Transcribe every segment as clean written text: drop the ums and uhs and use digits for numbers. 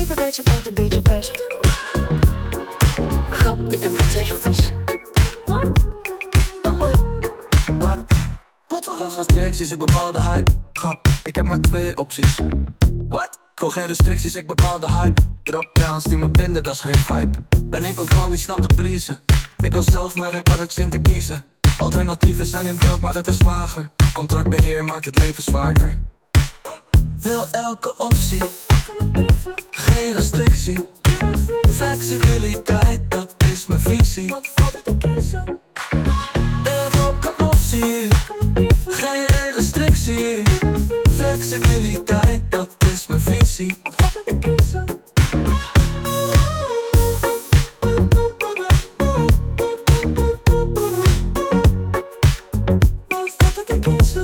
beetje wat een beetje best. Grap met een potatoes. Wat voor restricties, ik bepaal de hype. Grap, ik heb maar twee opties. What? Ik wil geen restricties, ik bepaal de hype. Dropdowns die me binden, dat is geen vibe. Ben ik een vrouw die snapt de prijzen. Ik wil zelf maar rap waar ik zin te kiezen. Alternatieven zijn in beeld, maar het is mager. Contractbeheer maakt het leven zwaarder. Wil elke optie, geen restrictie. Flexibiliteit, dat is mijn visie. Wat valt er te kiezen? Elke optie, geen restrictie. Flexibiliteit, dat is mijn visie. Wat valt er te kiezen? Wat valt er te kiezen?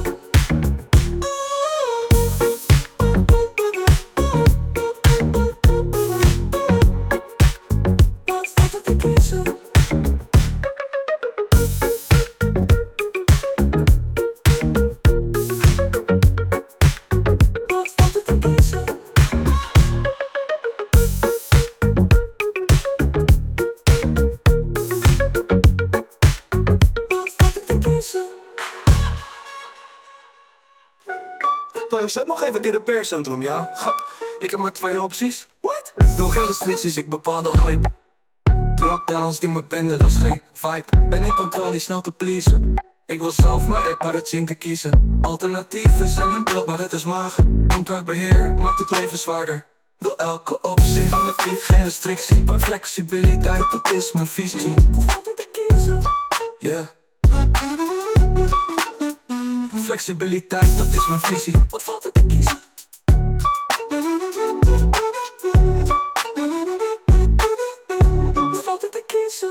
Zet nog even in de perscentrum, ja? Ik heb maar twee opties. What? Wil geen restricties, ik bepaal de hype. Dropdowns die me binden, dat is geen vibe. Ben ik controle die snel te pleasen. Ik wil zelf maar ik het zien te kiezen. Alternatieven zijn een beeld, maar het is mager. Contractbeheer maakt het leven zwaarder. Wil elke optie, geen restrictie. Maar flexibiliteit, dat is mijn visie. Wat valt er te kiezen? Yeah. Flexibiliteit, dat is mijn visie. Wat valt er te kiezen? Wat valt er te kiezen?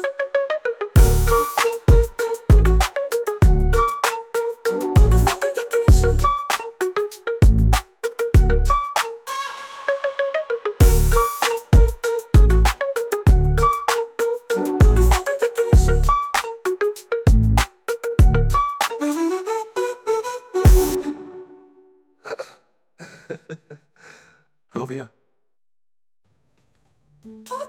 Wel weer.